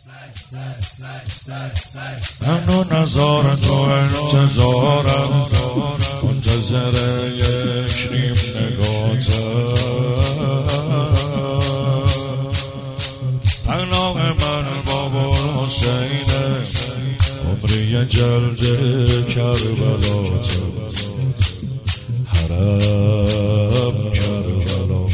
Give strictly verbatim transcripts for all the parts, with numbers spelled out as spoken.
منو نظار تو انتظارم، منتظر یک نیم نگاتم. پناه من بابا حسینه، عمری جلد کربلاتم. حرم کربلا،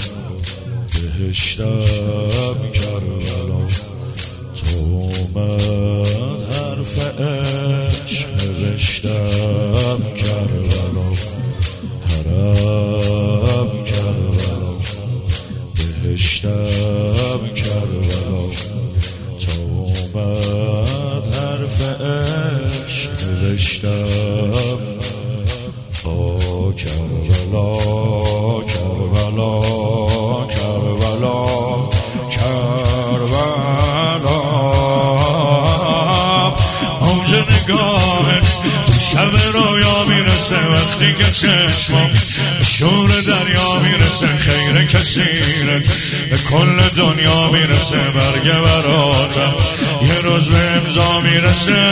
بهشتم کربلا، تو اومد حرف عشق نوشتم کربلا. حرم کربلا، بهشتم کربلا، تو اومد حرف عشق نوشتم. آ کربلا کربلا کربلا کربلا، اوج نگاهت شب رویا میرسه، وقتی که چشمم شور دریا میرسه. خیر کثیرت به کل دنیا میرسه، برگ براتم یه روز به امضا میرسه.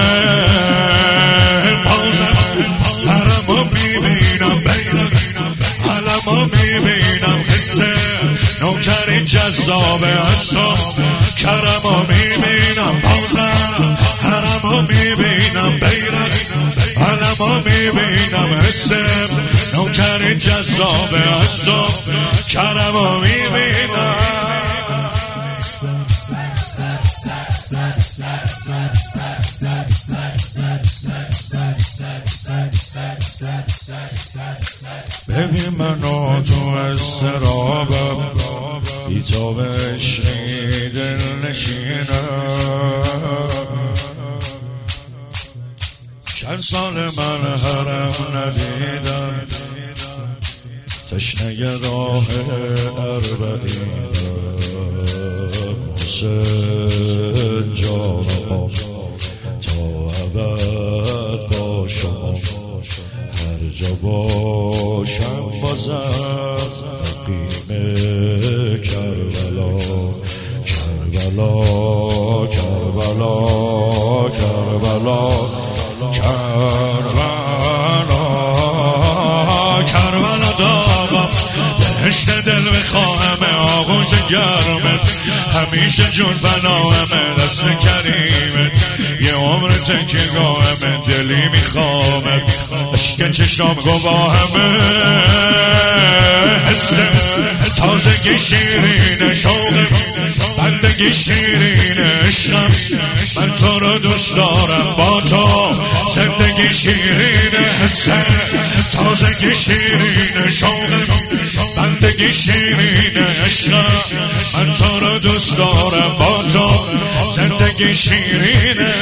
بازم حرمو میبینم، بیرم علمو میبینم، حسه نوکری جذابه از تو کرمو میبینم. بازم حرمو میبینم، بیرم علمو میبینم، حسه نوکری جذابه از تو کرمو میبینم. ببین منو تو اضطرابم، بیتاب عشقی دل نشینم. چند سال من حرم ندیدم، تشنه راه اربعینم. حسین جان آقا تا ابد با شما، هر جا باشم بازم مقیم کربلا. کربلا کربلا کربلا کربلا کربلا داغم، بهشت دل بخواهم، آغوش گرمت همیشه جون فناهمه. دست کریمت یه عمر تکیگاهمه، دلی میخوامت عشق چشام گواهمه. حسه تازگی شیرینه، شوقم بندگی شیرینه، عشقم من تو رو دوست دارم، با تو زندگی شیرینه. حسه تازگی شیرینه، شوقم بندگی شیرینه، عشقم من تو رو دوست دارم، با تو زندگی شیرینه.